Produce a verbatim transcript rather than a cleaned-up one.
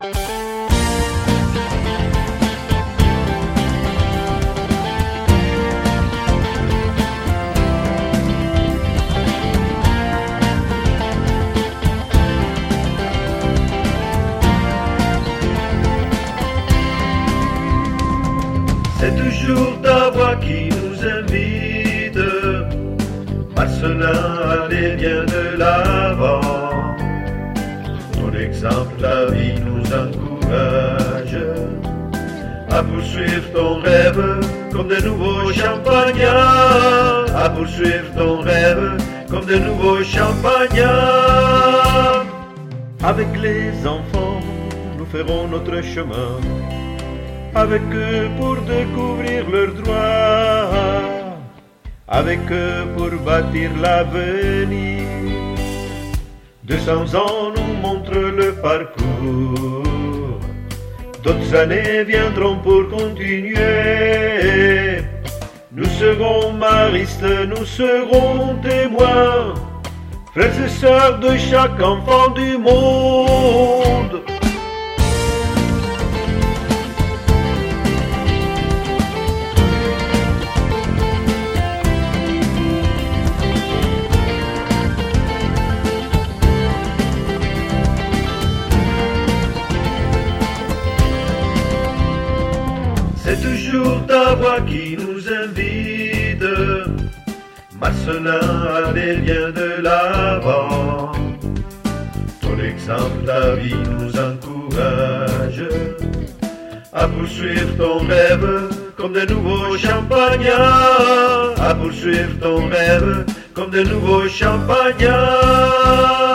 C'est toujours ta voix qui nous invite, Marcelin, allez bien de l'avant. Ton exemple, la vie nous encourage à poursuivre ton rêve comme de nouveaux champagnats, à poursuivre ton rêve comme de nouveaux champagnats. Avec les enfants, nous ferons notre chemin, avec eux pour découvrir leurs droits, avec eux pour bâtir l'avenir. Deux cents ans nous montrent le parcours, d'autres années viendront pour continuer. Nous serons maristes, nous serons témoins, frères et sœurs de chaque enfant du monde. C'est toujours ta voix qui nous invite, Marcelin, allez bien de l'avant. Ton exemple, ta vie nous encourage à poursuivre ton rêve comme de nouveaux champagnats, à poursuivre ton rêve comme de nouveaux champagnats.